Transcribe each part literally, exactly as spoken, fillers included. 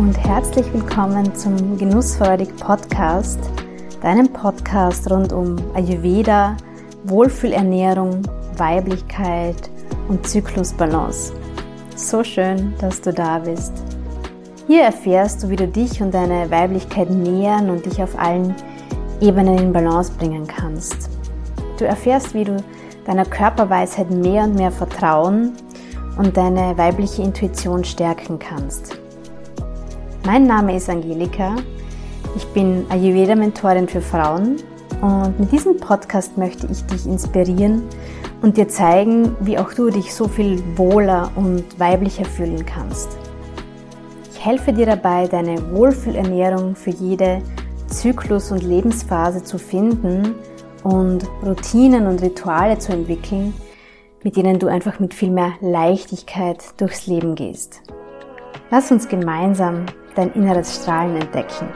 und herzlich willkommen zum Genussfreudig Podcast, deinem Podcast rund um Ayurveda, Wohlfühlernährung, Weiblichkeit und Zyklusbalance. So schön, dass du da bist. Hier erfährst du, wie du dich und deine Weiblichkeit nähern und dich auf allen Ebenen in Balance bringen kannst. Du erfährst, wie du deiner Körperweisheit mehr und mehr vertrauen und deine weibliche Intuition stärken kannst. Mein Name ist Angelika, ich bin Ayurveda-Mentorin für Frauen und mit diesem Podcast möchte ich dich inspirieren und dir zeigen, wie auch du dich so viel wohler und weiblicher fühlen kannst. Ich helfe dir dabei, deine Wohlfühlernährung für jede Zyklus- und Lebensphase zu finden und Routinen und Rituale zu entwickeln, mit denen du einfach mit viel mehr Leichtigkeit durchs Leben gehst. Lass uns gemeinsam dein inneres Strahlen entdecken.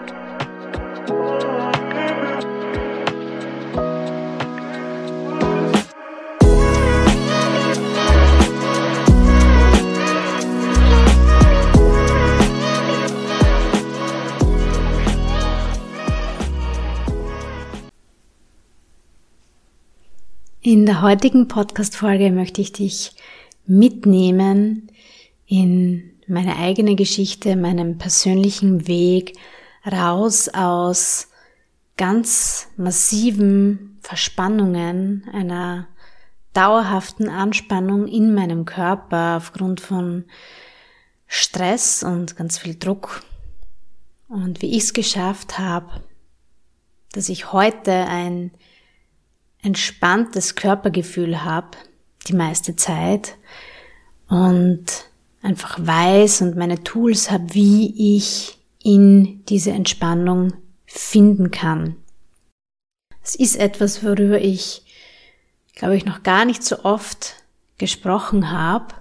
In der heutigen Podcast-Folge möchte ich dich mitnehmen in meine eigene Geschichte, meinem persönlichen Weg raus aus ganz massiven Verspannungen, einer dauerhaften Anspannung in meinem Körper aufgrund von Stress und ganz viel Druck. Und wie ich es geschafft habe, dass ich heute ein entspanntes Körpergefühl habe, die meiste Zeit, und einfach weiß und meine Tools habe, wie ich in diese Entspannung finden kann. Es ist etwas, worüber ich, glaube ich, noch gar nicht so oft gesprochen habe.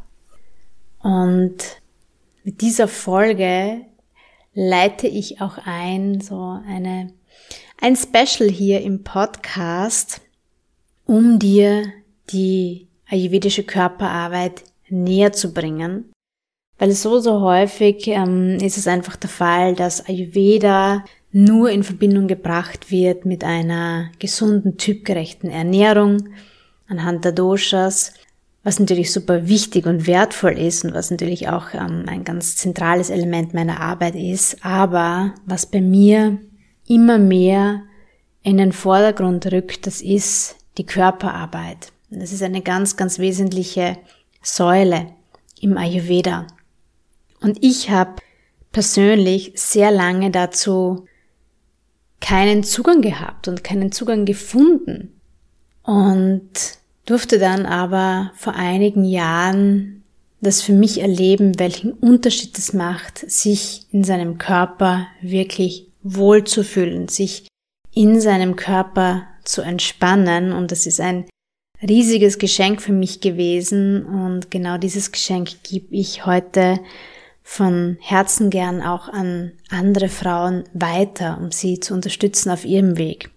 Und mit dieser Folge leite ich auch ein, so eine, ein Special hier im Podcast, um dir die ayurvedische Körperarbeit näher zu bringen. Weil so, so häufig ähm, ist es einfach der Fall, dass Ayurveda nur in Verbindung gebracht wird mit einer gesunden, typgerechten Ernährung anhand der Doshas, was natürlich super wichtig und wertvoll ist und was natürlich auch ähm, ein ganz zentrales Element meiner Arbeit ist, aber was bei mir immer mehr in den Vordergrund rückt, das ist die Körperarbeit. Das ist eine ganz, ganz wesentliche Säule im Ayurveda. Und ich habe persönlich sehr lange dazu keinen Zugang gehabt und keinen Zugang gefunden. Und durfte dann aber vor einigen Jahren das für mich erleben, welchen Unterschied es macht, sich in seinem Körper wirklich wohlzufühlen, sich in seinem Körper zu entspannen. Und das ist ein riesiges Geschenk für mich gewesen. Und genau dieses Geschenk gebe ich heute von Herzen gern auch an andere Frauen weiter, um sie zu unterstützen auf ihrem Weg.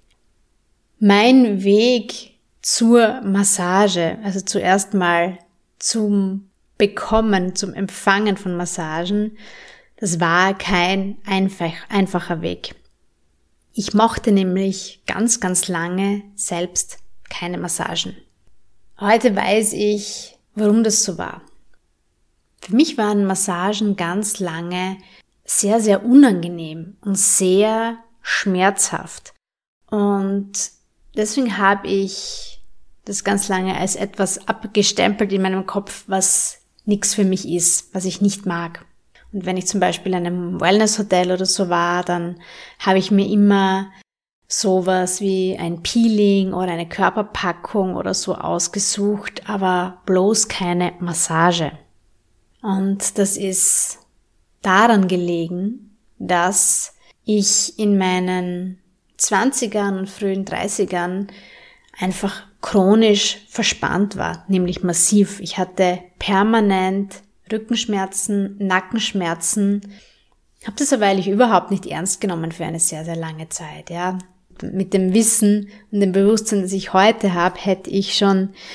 Mein Weg zur Massage, also zuerst mal zum Bekommen, zum Empfangen von Massagen, das war kein einfach, einfacher Weg. Ich mochte nämlich ganz, ganz lange selbst keine Massagen. Heute weiß ich, warum das so war. Für mich waren Massagen ganz lange sehr, sehr unangenehm und sehr schmerzhaft. Und deswegen habe ich das ganz lange als etwas abgestempelt in meinem Kopf, was nichts für mich ist, was ich nicht mag. Und wenn ich zum Beispiel in einem Wellness-Hotel oder so war, dann habe ich mir immer sowas wie ein Peeling oder eine Körperpackung oder so ausgesucht, aber bloß keine Massage. Und das ist daran gelegen, dass ich in meinen zwanzigern und frühen dreißigern einfach chronisch verspannt war, nämlich massiv. Ich hatte permanent Rückenschmerzen, Nackenschmerzen. Habe das aber eigentlich überhaupt nicht ernst genommen für eine sehr, sehr lange Zeit. Ja, mit dem Wissen und dem Bewusstsein, das ich heute habe, hätte ich schon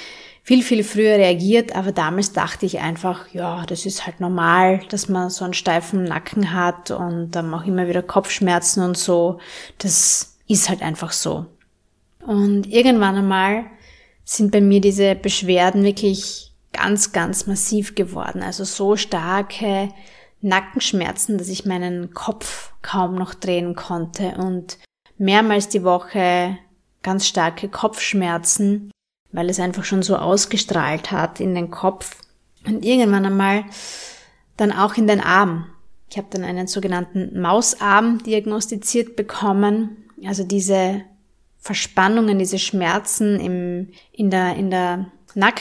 viel, viel früher reagiert, aber damals dachte ich einfach, ja, das ist halt normal, dass man so einen steifen Nacken hat und dann auch immer wieder Kopfschmerzen und so. Das ist halt einfach so. Und irgendwann einmal sind bei mir diese Beschwerden wirklich ganz, ganz massiv geworden. Also so starke Nackenschmerzen, dass ich meinen Kopf kaum noch drehen konnte und mehrmals die Woche ganz starke Kopfschmerzen, weil es einfach schon so ausgestrahlt hat in den Kopf und irgendwann einmal dann auch in den Arm. Ich habe dann einen sogenannten Mausarm diagnostiziert bekommen, also diese Verspannungen, diese Schmerzen im, in der, in der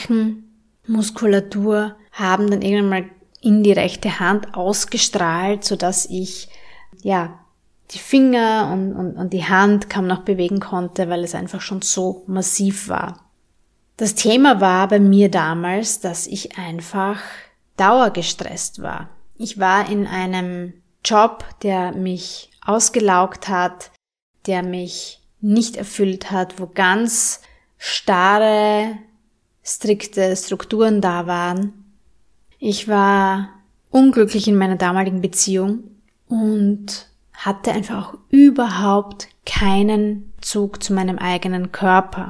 Nackenmuskulatur haben dann irgendwann mal in die rechte Hand ausgestrahlt, sodass ich, ja, die Finger und, und, und die Hand kaum noch bewegen konnte, weil es einfach schon so massiv war. Das Thema war bei mir damals, dass ich einfach dauergestresst war. Ich war in einem Job, der mich ausgelaugt hat, der mich nicht erfüllt hat, wo ganz starre, strikte Strukturen da waren. Ich war unglücklich in meiner damaligen Beziehung und hatte einfach auch überhaupt keinen Zug zu meinem eigenen Körper.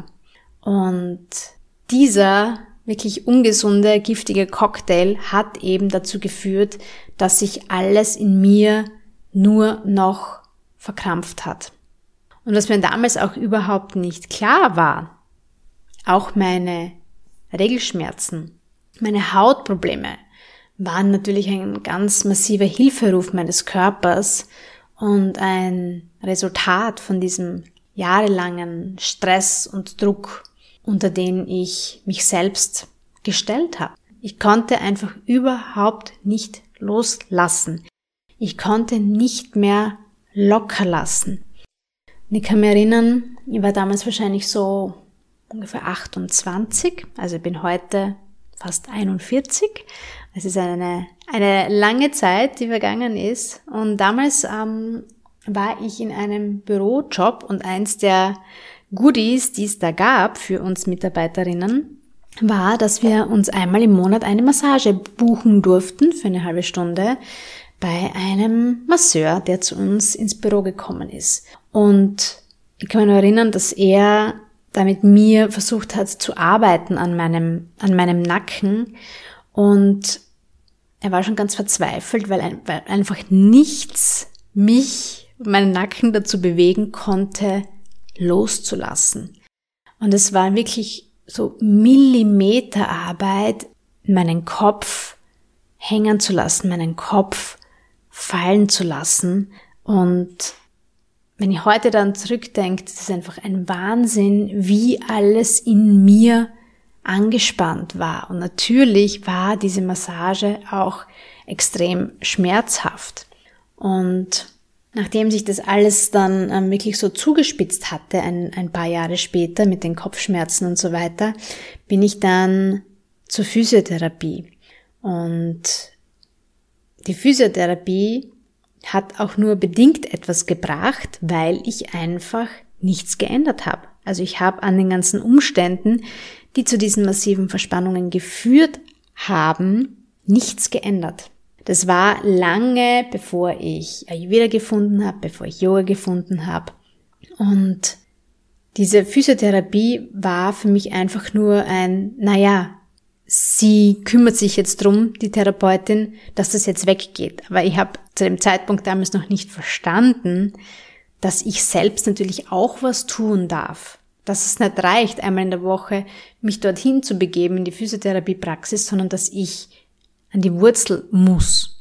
Und dieser wirklich ungesunde, giftige Cocktail hat eben dazu geführt, dass sich alles in mir nur noch verkrampft hat. Und was mir damals auch überhaupt nicht klar war, auch meine Regelschmerzen, meine Hautprobleme waren natürlich ein ganz massiver Hilferuf meines Körpers und ein Resultat von diesem jahrelangen Stress und Druck, unter den ich mich selbst gestellt habe. Ich konnte einfach überhaupt nicht loslassen. Ich konnte nicht mehr locker lassen. Und ich kann mich erinnern, ich war damals wahrscheinlich so ungefähr achtundzwanzig, also ich bin heute fast einundvierzig. Es ist eine, eine lange Zeit, die vergangen ist. Und damals ähm, war ich in einem Bürojob und eins der Goodies, die es da gab für uns Mitarbeiterinnen, war, dass wir uns einmal im Monat eine Massage buchen durften für eine halbe Stunde bei einem Masseur, der zu uns ins Büro gekommen ist. Und ich kann mich noch erinnern, dass er da mit mir versucht hat zu arbeiten an meinem, an meinem Nacken und er war schon ganz verzweifelt, weil, ein, weil einfach nichts mich, meinen Nacken dazu bewegen konnte, loszulassen. Und es war wirklich so Millimeterarbeit, meinen Kopf hängen zu lassen, meinen Kopf fallen zu lassen. Und wenn ich heute dann zurückdenke, das ist einfach ein Wahnsinn, wie alles in mir angespannt war. Und natürlich war diese Massage auch extrem schmerzhaft. Und nachdem sich das alles dann ähm, wirklich so zugespitzt hatte, ein, ein paar Jahre später mit den Kopfschmerzen und so weiter, bin ich dann zur Physiotherapie. Und die Physiotherapie hat auch nur bedingt etwas gebracht, weil ich einfach nichts geändert habe. Also ich habe an den ganzen Umständen, die zu diesen massiven Verspannungen geführt haben, nichts geändert. Das war lange, bevor ich Ayurveda gefunden habe, bevor ich Yoga gefunden habe. Und diese Physiotherapie war für mich einfach nur ein, naja, sie kümmert sich jetzt drum, die Therapeutin, dass das jetzt weggeht. Aber ich habe zu dem Zeitpunkt damals noch nicht verstanden, dass ich selbst natürlich auch was tun darf. Dass es nicht reicht, einmal in der Woche mich dorthin zu begeben in die Physiotherapiepraxis, sondern dass ich an die Wurzel muss.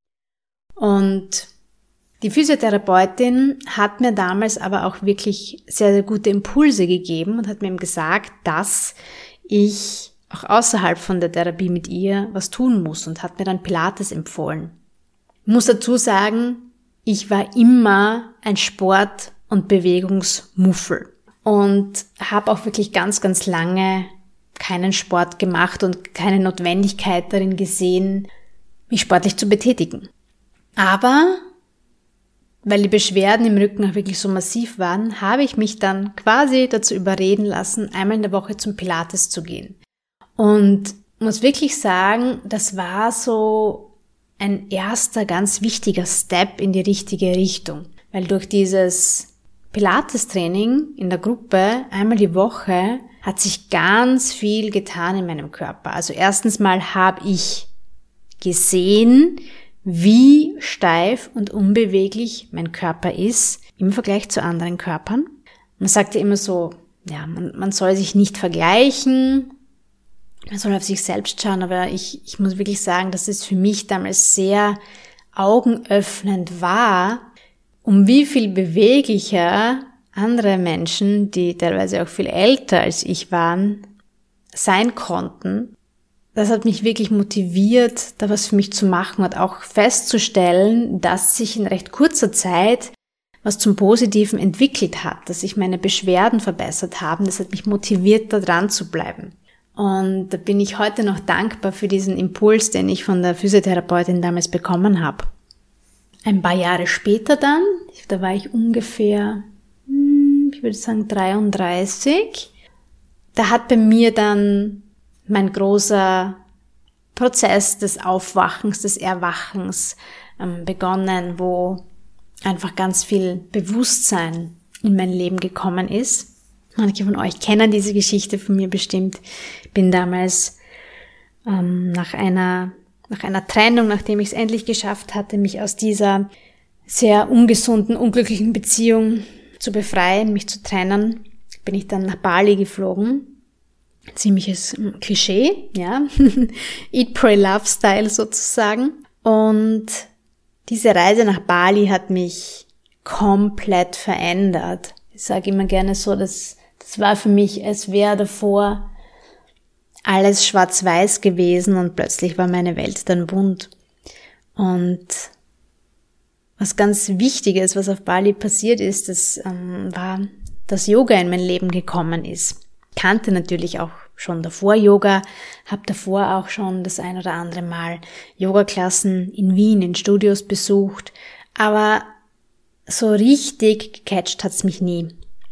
Und die Physiotherapeutin hat mir damals aber auch wirklich sehr, sehr gute Impulse gegeben und hat mir eben gesagt, dass ich auch außerhalb von der Therapie mit ihr was tun muss und hat mir dann Pilates empfohlen. Ich muss dazu sagen, ich war immer ein Sport- und Bewegungsmuffel und habe auch wirklich ganz, ganz lange keinen Sport gemacht und keine Notwendigkeit darin gesehen, mich sportlich zu betätigen. Aber weil die Beschwerden im Rücken auch wirklich so massiv waren, habe ich mich dann quasi dazu überreden lassen, einmal in der Woche zum Pilates zu gehen. Und muss wirklich sagen, das war so ein erster ganz wichtiger Step in die richtige Richtung. Weil durch dieses Pilates-Training in der Gruppe einmal die Woche hat sich ganz viel getan in meinem Körper. Also erstens mal habe ich gesehen, wie steif und unbeweglich mein Körper ist im Vergleich zu anderen Körpern. Man sagt ja immer so, ja, man, man soll sich nicht vergleichen, man soll auf sich selbst schauen, aber ich, ich muss wirklich sagen, dass es für mich damals sehr augenöffnend war, um wie viel beweglicher andere Menschen, die teilweise auch viel älter als ich waren, sein konnten. Das hat mich wirklich motiviert, da was für mich zu machen und auch festzustellen, dass sich in recht kurzer Zeit was zum Positiven entwickelt hat, dass sich meine Beschwerden verbessert haben. Das hat mich motiviert, da dran zu bleiben. Und da bin ich heute noch dankbar für diesen Impuls, den ich von der Physiotherapeutin damals bekommen habe. Ein paar Jahre später dann, da war ich ungefähr, ich würde sagen dreiunddreißig, da hat bei mir dann mein großer Prozess des Aufwachens, des Erwachens ähm, begonnen, wo einfach ganz viel Bewusstsein in mein Leben gekommen ist. Manche von euch kennen diese Geschichte von mir bestimmt. Bin damals ähm, nach einer nach einer Trennung, nachdem ich es endlich geschafft hatte, mich aus dieser sehr ungesunden, unglücklichen Beziehung zu befreien, mich zu trennen, bin ich dann nach Bali geflogen. Ziemliches Klischee, ja. Eat, Pray, Love Style sozusagen. Und diese Reise nach Bali hat mich komplett verändert. Ich sage immer gerne so, dass das war für mich, als wäre davor alles schwarz-weiß gewesen und plötzlich war meine Welt dann bunt. Und was ganz Wichtiges, was auf Bali passiert ist, das ähm, war, dass Yoga in mein Leben gekommen ist. Ich kannte natürlich auch schon davor Yoga, habe davor auch schon das ein oder andere Mal Yoga-Klassen in Wien in Studios besucht, aber so richtig gecatcht hat's mich nie.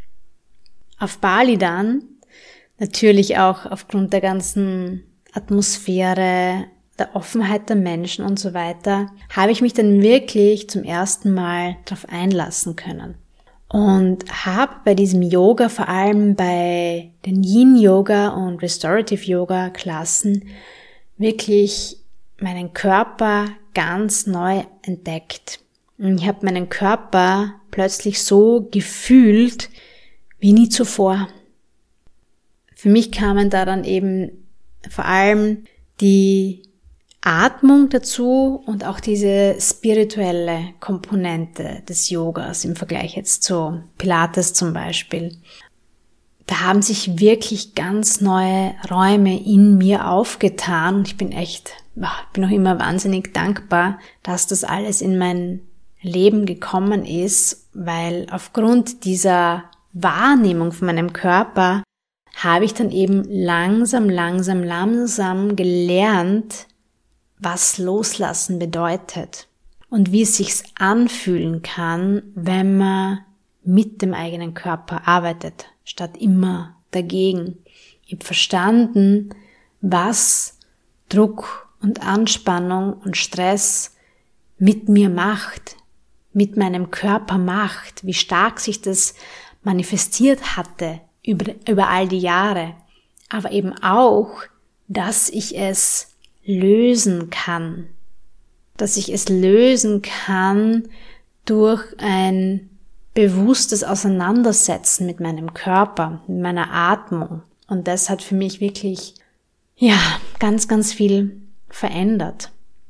Auf Bali dann, natürlich auch aufgrund der ganzen Atmosphäre, der Offenheit der Menschen und so weiter, habe ich mich dann wirklich zum ersten Mal darauf einlassen können. Und habe bei diesem Yoga, vor allem bei den Yin-Yoga und Restorative-Yoga-Klassen, wirklich meinen Körper ganz neu entdeckt. Und ich habe meinen Körper plötzlich so gefühlt wie nie zuvor. Für mich kamen da dann eben vor allem die Atmung dazu und auch diese spirituelle Komponente des Yogas im Vergleich jetzt zu Pilates zum Beispiel. Da haben sich wirklich ganz neue Räume in mir aufgetan. Ich bin echt, ich bin auch immer wahnsinnig dankbar, dass das alles in mein Leben gekommen ist, weil aufgrund dieser Wahrnehmung von meinem Körper habe ich dann eben langsam, langsam, langsam gelernt, was Loslassen bedeutet und wie es sich anfühlen kann, wenn man mit dem eigenen Körper arbeitet, statt immer dagegen. Ich habe verstanden, was Druck und Anspannung und Stress mit mir macht, mit meinem Körper macht, wie stark sich das manifestiert hatte über, über all die Jahre, aber eben auch, dass ich es lösen kann, dass ich es lösen kann durch ein bewusstes Auseinandersetzen mit meinem Körper, mit meiner Atmung. Und das hat für mich wirklich, ja, ganz, ganz viel verändert.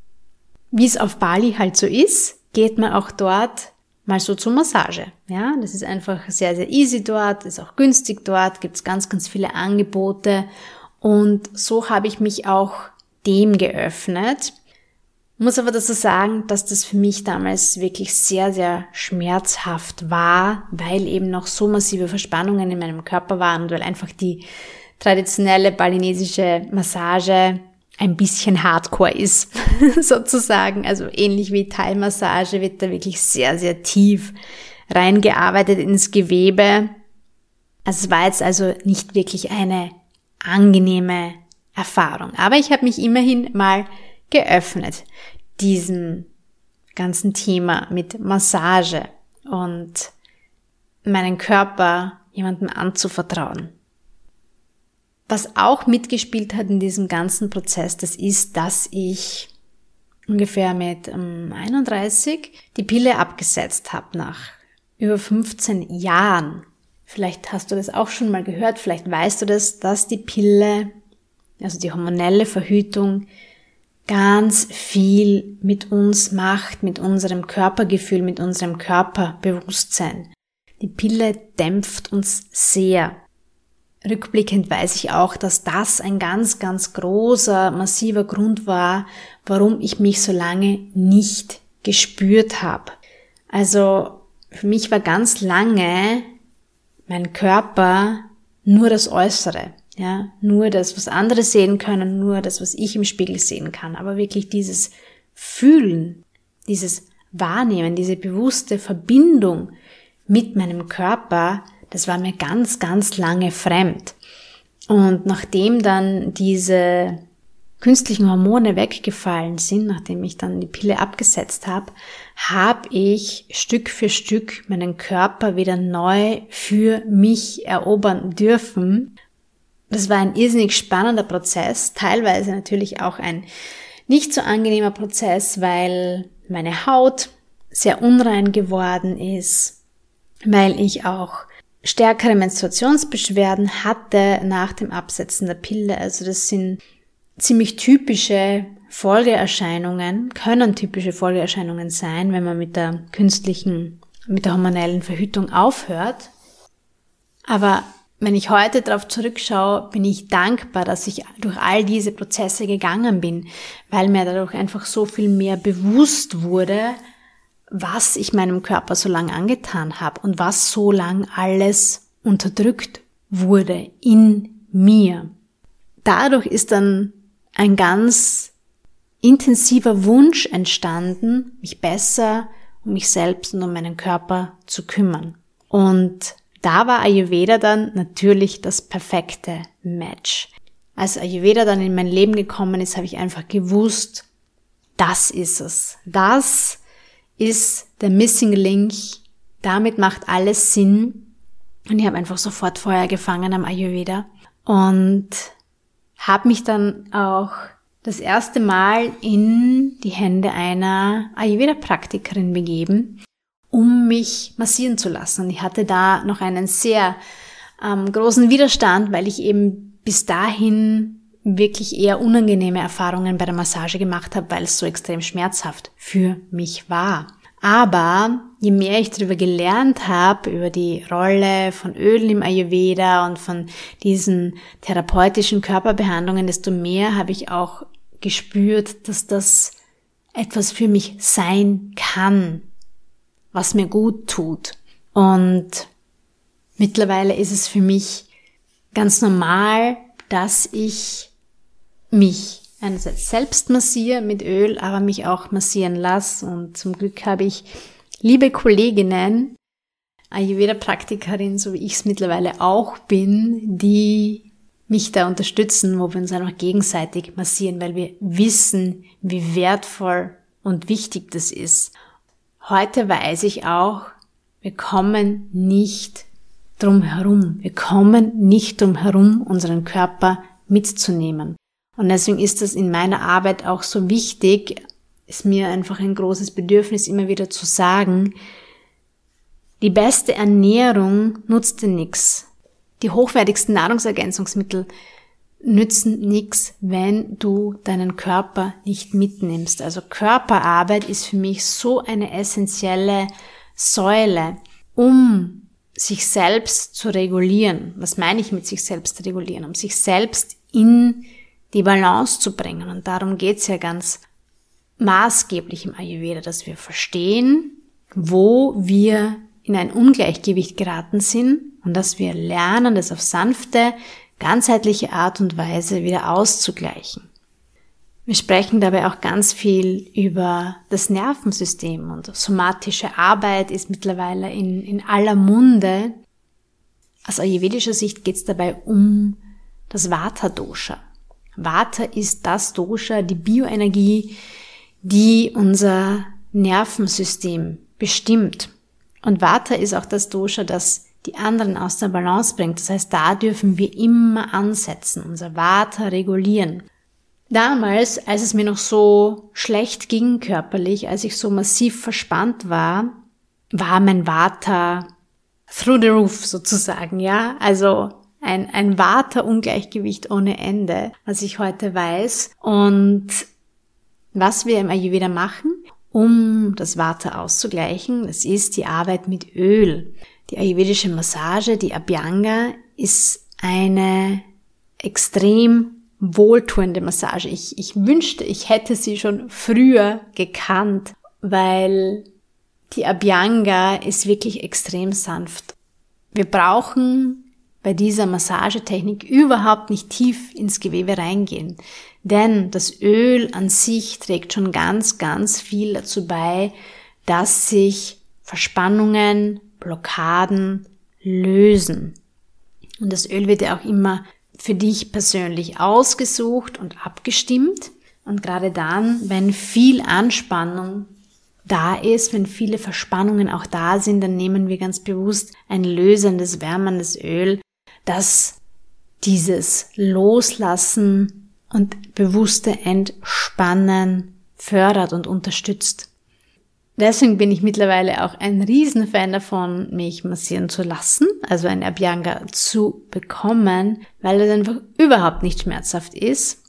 Wie es auf Bali halt so ist, geht man auch dort mal so zur Massage. Ja, das ist einfach sehr, sehr easy dort, ist auch günstig dort, gibt es ganz, ganz viele Angebote. Und so habe ich mich auch dem geöffnet. Muss aber dazu sagen, dass das für mich damals wirklich sehr, sehr schmerzhaft war, weil eben noch so massive Verspannungen in meinem Körper waren und weil einfach die traditionelle balinesische Massage ein bisschen hardcore ist, sozusagen. Also ähnlich wie Thai-Massage wird da wirklich sehr, sehr tief reingearbeitet ins Gewebe. Also es war jetzt also nicht wirklich eine angenehme Erfahrung. Aber ich habe mich immerhin mal geöffnet, diesem ganzen Thema mit Massage und meinen Körper jemandem anzuvertrauen. Was auch mitgespielt hat in diesem ganzen Prozess, das ist, dass ich ungefähr mit ähm, einunddreißig die Pille abgesetzt habe, nach über fünfzehn Jahren. Vielleicht hast du das auch schon mal gehört, vielleicht weißt du das, dass die Pille, also die hormonelle Verhütung, ganz viel mit uns macht, mit unserem Körpergefühl, mit unserem Körperbewusstsein. Die Pille dämpft uns sehr. Rückblickend weiß ich auch, dass das ein ganz, ganz großer, massiver Grund war, warum ich mich so lange nicht gespürt habe. Also für mich war ganz lange mein Körper nur das Äußere, ja, nur das, was andere sehen können, nur das, was ich im Spiegel sehen kann. Aber wirklich dieses Fühlen, dieses Wahrnehmen, diese bewusste Verbindung mit meinem Körper, das war mir ganz, ganz lange fremd. Und nachdem dann diese künstlichen Hormone weggefallen sind, nachdem ich dann die Pille abgesetzt habe, habe ich Stück für Stück meinen Körper wieder neu für mich erobern dürfen. Das war ein irrsinnig spannender Prozess, teilweise natürlich auch ein nicht so angenehmer Prozess, weil meine Haut sehr unrein geworden ist, weil ich auch stärkere Menstruationsbeschwerden hatte nach dem Absetzen der Pille. Also das sind ziemlich typische Folgeerscheinungen, können typische Folgeerscheinungen sein, wenn man mit der künstlichen, mit der hormonellen Verhütung aufhört. Aber wenn ich heute darauf zurückschaue, bin ich dankbar, dass ich durch all diese Prozesse gegangen bin, weil mir dadurch einfach so viel mehr bewusst wurde, was ich meinem Körper so lange angetan habe und was so lang alles unterdrückt wurde in mir. Dadurch ist dann ein ganz intensiver Wunsch entstanden, mich besser um mich selbst und um meinen Körper zu kümmern. Und da war Ayurveda dann natürlich das perfekte Match. Als Ayurveda dann in mein Leben gekommen ist, habe ich einfach gewusst, das ist es. Das ist der Missing Link. Damit macht alles Sinn. Und ich habe einfach sofort Feuer gefangen am Ayurveda und habe mich dann auch das erste Mal in die Hände einer Ayurveda-Praktikerin begeben, um mich massieren zu lassen. Und ich hatte da noch einen sehr ähm, großen Widerstand, weil ich eben bis dahin wirklich eher unangenehme Erfahrungen bei der Massage gemacht habe, weil es so extrem schmerzhaft für mich war. Aber je mehr ich darüber gelernt habe, über die Rolle von Ölen im Ayurveda und von diesen therapeutischen Körperbehandlungen, desto mehr habe ich auch gespürt, dass das etwas für mich sein kann, was mir gut tut. Und mittlerweile ist es für mich ganz normal, dass ich mich einerseits selbst massiere mit Öl, aber mich auch massieren lasse. Und zum Glück habe ich liebe Kolleginnen, Ayurveda-Praktikerin, so wie ich es mittlerweile auch bin, die mich da unterstützen, wo wir uns einfach gegenseitig massieren, weil wir wissen, wie wertvoll und wichtig das ist. Heute weiß ich auch, wir kommen nicht drum herum. Wir kommen nicht drum herum, unseren Körper mitzunehmen. Und deswegen ist das in meiner Arbeit auch so wichtig, ist mir einfach ein großes Bedürfnis, immer wieder zu sagen, die beste Ernährung nutzt dir nichts. Die hochwertigsten Nahrungsergänzungsmittel nützen nichts, wenn du deinen Körper nicht mitnimmst. Also Körperarbeit ist für mich so eine essentielle Säule, um sich selbst zu regulieren. Was meine ich mit sich selbst regulieren? Um sich selbst in die Balance zu bringen. Und darum geht's ja ganz maßgeblich im Ayurveda, dass wir verstehen, wo wir in ein Ungleichgewicht geraten sind und dass wir lernen, das auf sanfte, ganzheitliche Art und Weise wieder auszugleichen. Wir sprechen dabei auch ganz viel über das Nervensystem und somatische Arbeit ist mittlerweile in, in aller Munde. Aus ayurvedischer Sicht geht es dabei um das Vata-Dosha. Vata ist das Dosha, die Bioenergie, die unser Nervensystem bestimmt. Und Vata ist auch das Dosha, das die anderen aus der Balance bringt. Das heißt, da dürfen wir immer ansetzen, unser Vata regulieren. Damals, als es mir noch so schlecht ging körperlich, als ich so massiv verspannt war, war mein Vata through the roof sozusagen, ja. Also ein, ein Vata-Ungleichgewicht ohne Ende, was ich heute weiß. Und was wir im Ayurveda machen, um das Vata auszugleichen, das ist die Arbeit mit Öl. Die ayurvedische Massage, die Abhyanga, ist eine extrem wohltuende Massage. Ich, ich wünschte, ich hätte sie schon früher gekannt, weil die Abhyanga ist wirklich extrem sanft. Wir brauchen bei dieser Massagetechnik überhaupt nicht tief ins Gewebe reingehen, denn das Öl an sich trägt schon ganz, ganz viel dazu bei, dass sich Verspannungen, Blockaden lösen. Und das Öl wird ja auch immer für dich persönlich ausgesucht und abgestimmt. Und gerade dann, wenn viel Anspannung da ist, wenn viele Verspannungen auch da sind, dann nehmen wir ganz bewusst ein lösendes, wärmendes Öl, das dieses Loslassen und bewusste Entspannen fördert und unterstützt. Deswegen bin ich mittlerweile auch ein Riesenfan davon, mich massieren zu lassen, also eine Abhyanga zu bekommen, weil es einfach überhaupt nicht schmerzhaft ist.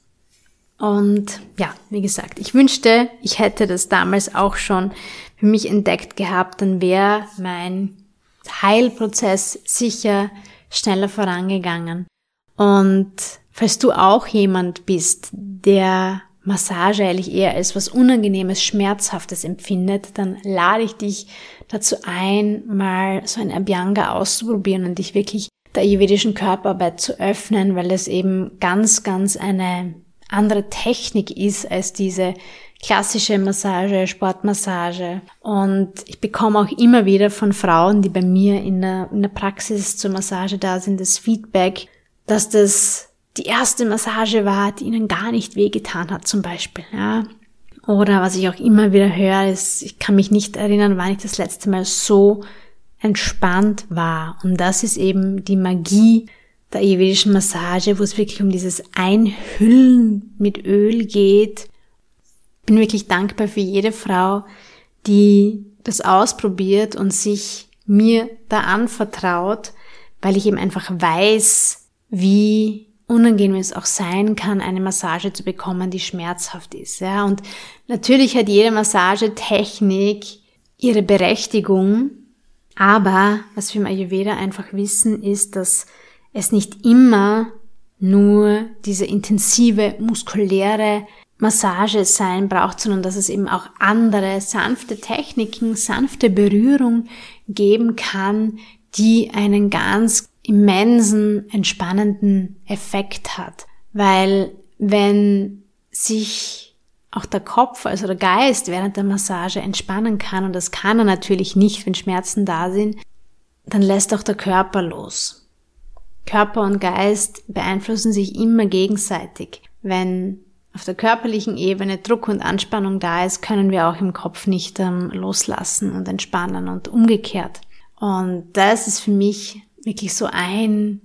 Und ja, wie gesagt, ich wünschte, ich hätte das damals auch schon für mich entdeckt gehabt, dann wäre mein Heilprozess sicher schneller vorangegangen. Und falls du auch jemand bist, der Massage eigentlich eher als was Unangenehmes, Schmerzhaftes empfindet, dann lade ich dich dazu ein, mal so ein Abhyanga auszuprobieren und dich wirklich der ayurvedischen Körperarbeit zu öffnen, weil es eben ganz, ganz eine andere Technik ist als diese klassische Massage, Sportmassage. Und ich bekomme auch immer wieder von Frauen, die bei mir in der, in der Praxis zur Massage da sind, das Feedback, dass das die erste Massage war, die ihnen gar nicht wehgetan hat zum Beispiel. Ja. Oder was ich auch immer wieder höre, ist, ich kann mich nicht erinnern, wann ich das letzte Mal so entspannt war. Und das ist eben die Magie der ayurvedischen Massage, wo es wirklich um dieses Einhüllen mit Öl geht. Ich bin wirklich dankbar für jede Frau, die das ausprobiert und sich mir da anvertraut, weil ich eben einfach weiß, wie unangenehm es auch sein kann, eine Massage zu bekommen, die schmerzhaft ist. Ja, und natürlich hat jede Massagetechnik ihre Berechtigung, aber was wir im Ayurveda einfach wissen, ist, dass es nicht immer nur diese intensive, muskuläre Massage sein braucht, sondern dass es eben auch andere sanfte Techniken, sanfte Berührung geben kann, die einen ganz immensen, entspannenden Effekt hat. Weil wenn sich auch der Kopf, also der Geist während der Massage entspannen kann, und das kann er natürlich nicht, wenn Schmerzen da sind, dann lässt auch der Körper los. Körper und Geist beeinflussen sich immer gegenseitig. Wenn auf der körperlichen Ebene Druck und Anspannung da ist, können wir auch im Kopf nicht ähm, loslassen und entspannen und umgekehrt. Und das ist für mich wirklich so ein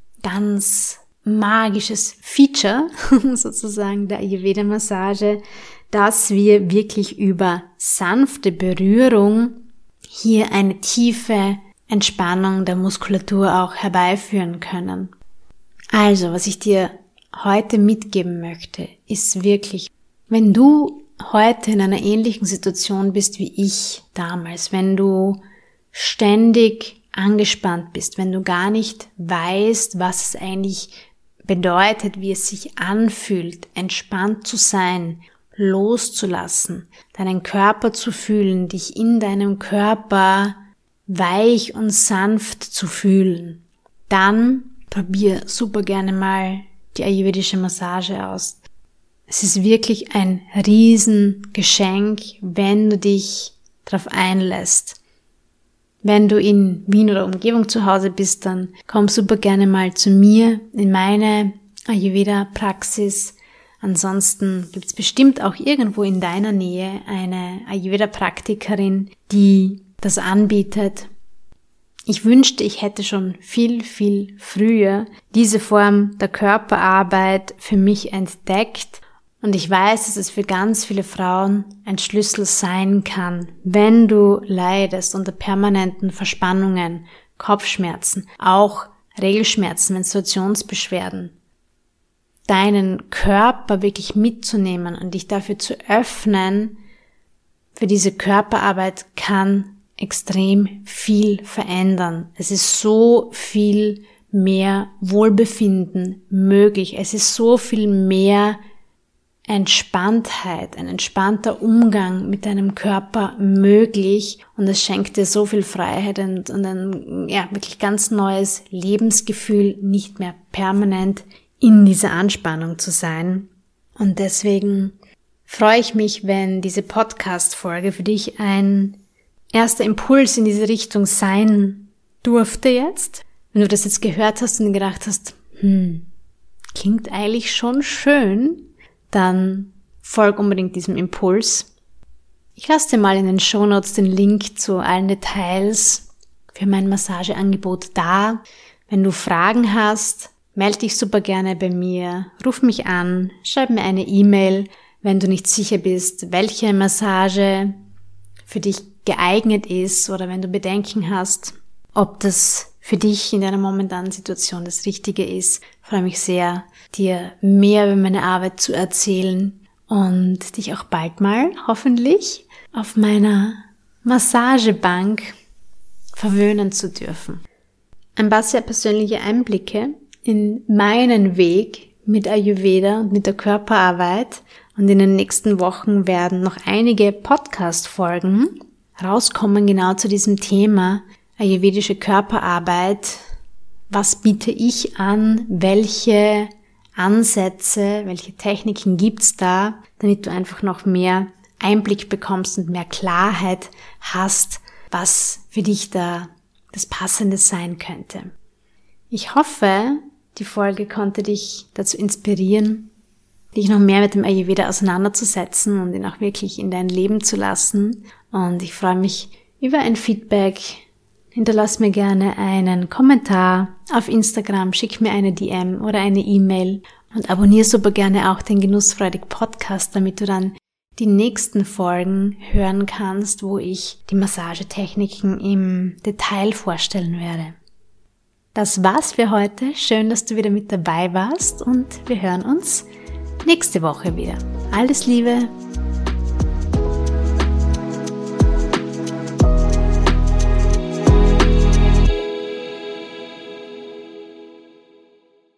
ganz magisches Feature sozusagen der Ayurveda-Massage, dass wir wirklich über sanfte Berührung hier eine tiefe Entspannung der Muskulatur auch herbeiführen können. Also, was ich dir heute mitgeben möchte, ist wirklich, wenn du heute in einer ähnlichen Situation bist wie ich damals, wenn du ständig angespannt bist, wenn du gar nicht weißt, was es eigentlich bedeutet, wie es sich anfühlt, entspannt zu sein, loszulassen, deinen Körper zu fühlen, dich in deinem Körper weich und sanft zu fühlen, dann probier super gerne mal die ayurvedische Massage aus. Es ist wirklich ein Riesengeschenk, wenn du dich darauf einlässt. Wenn du in Wien oder Umgebung zu Hause bist, dann komm super gerne mal zu mir in meine Ayurveda-Praxis. Ansonsten gibt es bestimmt auch irgendwo in deiner Nähe eine Ayurveda-Praktikerin, die das anbietet. Ich wünschte, ich hätte schon viel, viel früher diese Form der Körperarbeit für mich entdeckt. Und ich weiß, dass es für ganz viele Frauen ein Schlüssel sein kann, wenn du leidest unter permanenten Verspannungen, Kopfschmerzen, auch Regelschmerzen, Menstruationsbeschwerden. Deinen Körper wirklich mitzunehmen und dich dafür zu öffnen, für diese Körperarbeit kann extrem viel verändern. Es ist so viel mehr Wohlbefinden möglich. Es ist so viel mehr Entspanntheit, ein entspannter Umgang mit deinem Körper möglich und es schenkt dir so viel Freiheit und, und ein ja, wirklich ganz neues Lebensgefühl, nicht mehr permanent in dieser Anspannung zu sein. Und deswegen freue ich mich, wenn diese Podcast-Folge für dich ein erster Impuls in diese Richtung sein durfte jetzt. Wenn du das jetzt gehört hast und gedacht hast, hm, klingt eigentlich schon schön, dann folg unbedingt diesem Impuls. Ich lasse dir mal in den Shownotes den Link zu allen Details für mein Massageangebot da. Wenn du Fragen hast, melde dich super gerne bei mir, ruf mich an, schreib mir eine E-Mail, wenn du nicht sicher bist, welche Massage für dich geeignet ist oder wenn du Bedenken hast, ob das für dich in deiner momentanen Situation das Richtige ist. Ich freue mich sehr, dir mehr über meine Arbeit zu erzählen und dich auch bald mal, hoffentlich, auf meiner Massagebank verwöhnen zu dürfen. Ein paar sehr persönliche Einblicke in meinen Weg mit Ayurveda und mit der Körperarbeit und in den nächsten Wochen werden noch einige Podcast-Folgen rauskommen, genau zu diesem Thema ayurvedische Körperarbeit. Was biete ich an? Welche Ansätze, welche Techniken gibt's da, damit du einfach noch mehr Einblick bekommst und mehr Klarheit hast, was für dich da das Passende sein könnte. Ich hoffe, die Folge konnte dich dazu inspirieren, dich noch mehr mit dem Ayurveda auseinanderzusetzen und ihn auch wirklich in dein Leben zu lassen. Und ich freue mich über ein Feedback. Hinterlass mir gerne einen Kommentar auf Instagram, schick mir eine D M oder eine E-Mail und abonniere super gerne auch den Genussfreudig Podcast, damit du dann die nächsten Folgen hören kannst, wo ich die Massagetechniken im Detail vorstellen werde. Das war's für heute. Schön, dass du wieder mit dabei warst und wir hören uns nächste Woche wieder. Alles Liebe!